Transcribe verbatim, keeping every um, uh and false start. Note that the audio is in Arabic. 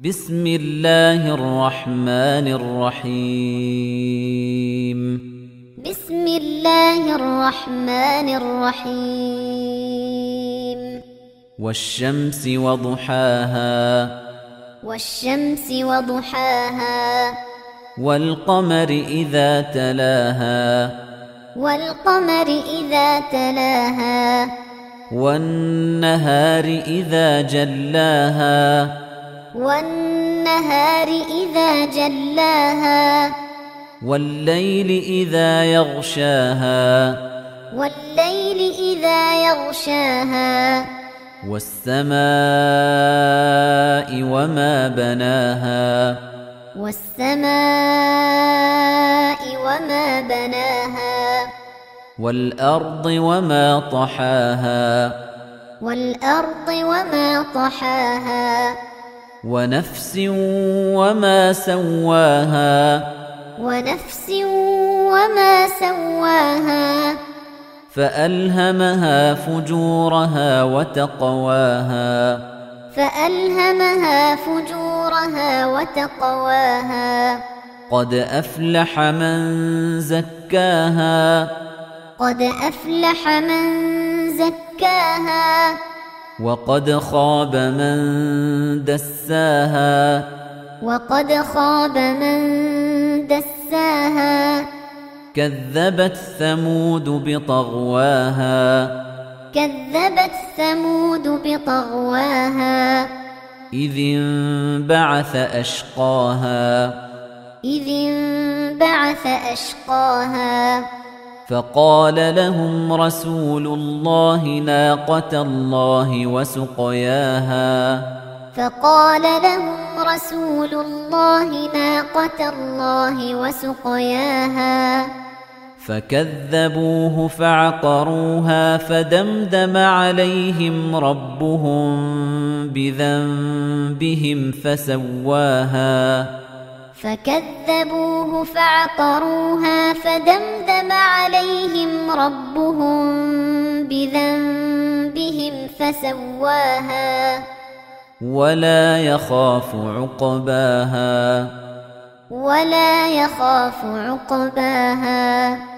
بسم الله الرحمن الرحيم بسم الله الرحمن الرحيم والشمس وضحاها والشمس وضحاها والقمر إذا تلاها والقمر إذا تلاها والنهار إذا جلاها والنهار إذا جلاها والليل إذا يغشاها والليل إذا يغشاها والسماء وما بناها والسماء وما بناها والأرض وما طحاها والأرض وما طحاها ونفس وما سواها ونفس وما سواها فألهمها فجورها وتقواها فألهمها فجورها وتقواها قد أفلح من زكاها قد أفلح من زكاها وقد خاب من دساها وقد خاب من دساها كذبت ثمود بطغواها كذبت ثمود بطغواها إذ انبعث أشقاها إذ انبعث أشقاها فقال لهم رسول الله ناقة الله وسقياها فقال لهم رسول الله ناقة الله وسقياها فكذبوه فعقروها فدمدم عليهم ربهم بذنبهم فسواها فكذبوه فعقروها فدمدم عليهم ربهم بذنبهم فسواها ولا يخاف عقباها ولا يخاف عقباها